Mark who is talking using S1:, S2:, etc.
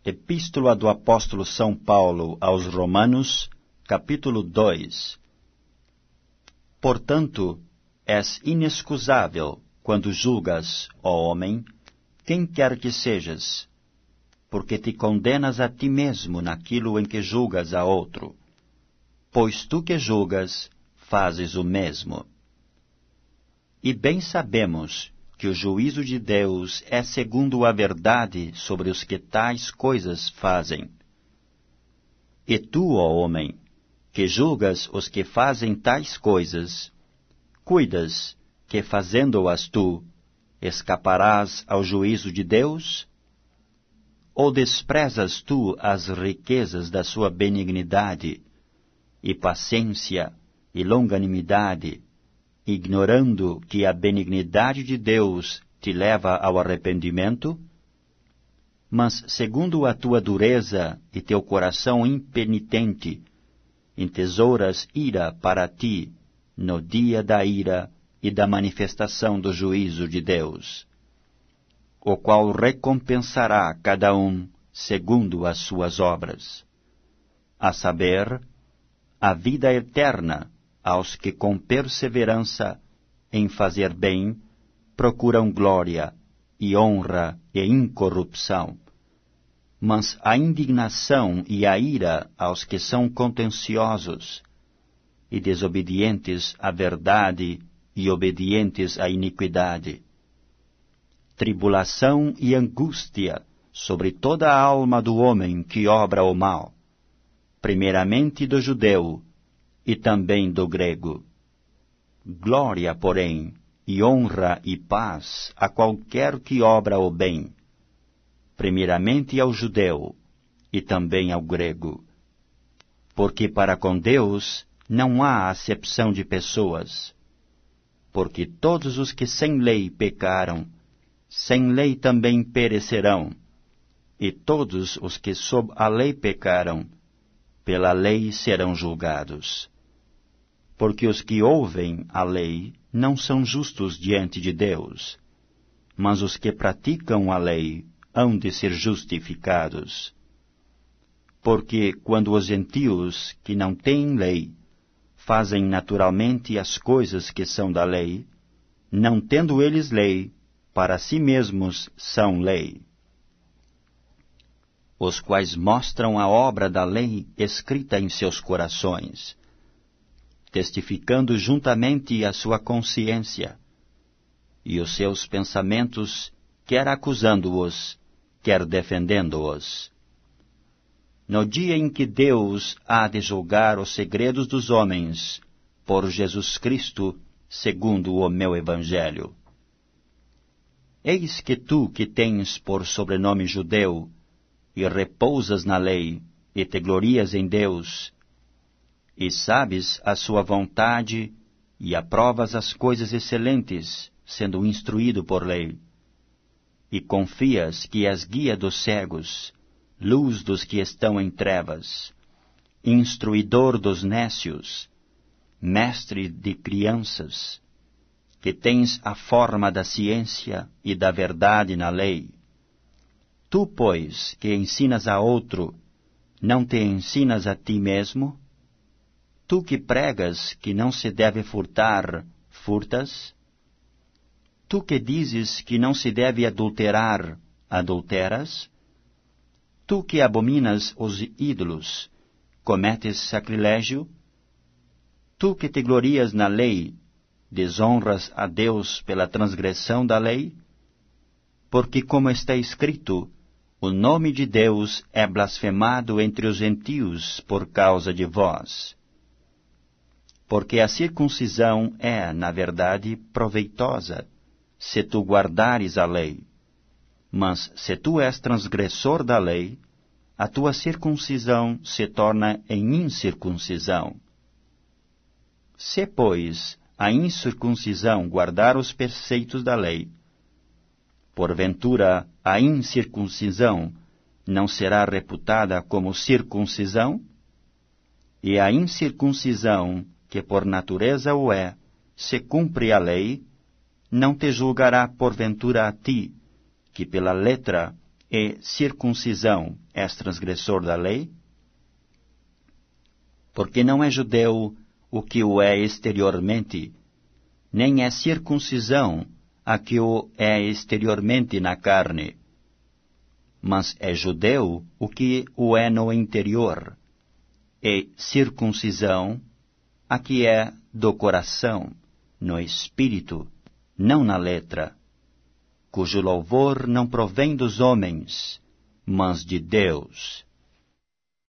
S1: Epístola do Apóstolo São Paulo aos Romanos, capítulo 2. Portanto, és inexcusável quando julgas, ó homem, quem quer que sejas, porque te condenas a ti mesmo naquilo em que julgas a outro, pois tu que julgas, fazes o mesmo. E bem sabemos que o juízo de Deus é segundo a verdade sobre os que tais coisas fazem. E tu, ó homem, que julgas os que fazem tais coisas, cuidas que, fazendo-as tu, escaparás ao juízo de Deus? Ou desprezas tu as riquezas da sua benignidade, e paciência, e longanimidade, ignorando que a benignidade de Deus te leva ao arrependimento? Mas, segundo a tua dureza e teu coração impenitente, entesouras ira para ti no dia da ira e da manifestação do juízo de Deus, o qual recompensará cada um segundo as suas obras, a saber, a vida eterna aos que com perseverança em fazer bem procuram glória e honra e incorrupção, mas a indignação e a ira aos que são contenciosos e desobedientes à verdade e obedientes à iniquidade. Tribulação e angústia sobre toda a alma do homem que obra o mal, primeiramente do judeu e também do grego. Glória, porém, e honra e paz a qualquer que obra o bem, primeiramente ao judeu e também ao grego. Porque para com Deus não há acepção de pessoas, porque todos os que sem lei pecaram, sem lei também perecerão, e todos os que sob a lei pecaram, pela lei serão julgados. Porque os que ouvem a lei não são justos diante de Deus, mas os que praticam a lei hão de ser justificados. Porque quando os gentios, que não têm lei, fazem naturalmente as coisas que são da lei, não tendo eles lei, para si mesmos são lei, os quais mostram a obra da lei escrita em seus corações, testificando juntamente a sua consciência, e os seus pensamentos, quer acusando-os, quer defendendo-os. No dia em que Deus há de julgar os segredos dos homens, por Jesus Cristo, segundo o meu Evangelho. Eis que tu, que tens por sobrenome judeu, e repousas na lei, e te glorias em Deus, e sabes a sua vontade, e aprovas as coisas excelentes, sendo instruído por lei, e confias que és guia dos cegos, luz dos que estão em trevas, instruidor dos nécios, mestre de crianças, que tens a forma da ciência e da verdade na lei. Tu, pois, que ensinas a outro, não te ensinas a ti mesmo? Tu que pregas que não se deve furtar, furtas? Tu que dizes que não se deve adulterar, adulteras? Tu que abominas os ídolos, cometes sacrilégio? Tu que te glorias na lei, desonras a Deus pela transgressão da lei? Porque, como está escrito, o nome de Deus é blasfemado entre os gentios por causa de vós. Porque a circuncisão é, na verdade, proveitosa, se tu guardares a lei. Mas se tu és transgressor da lei, a tua circuncisão se torna em incircuncisão. Se, pois, a incircuncisão guardar os preceitos da lei, porventura a incircuncisão não será reputada como circuncisão? E a incircuncisão, que por natureza o é, se cumpre a lei, não te julgará porventura a ti, que pela letra E circuncisão és transgressor da lei? Porque não é judeu o que o é exteriormente, nem é circuncisão a que o é exteriormente na carne, mas é judeu o que o é no interior, e circuncisão a que é do coração, no espírito, não na letra, cujo louvor não provém dos homens, mas de Deus.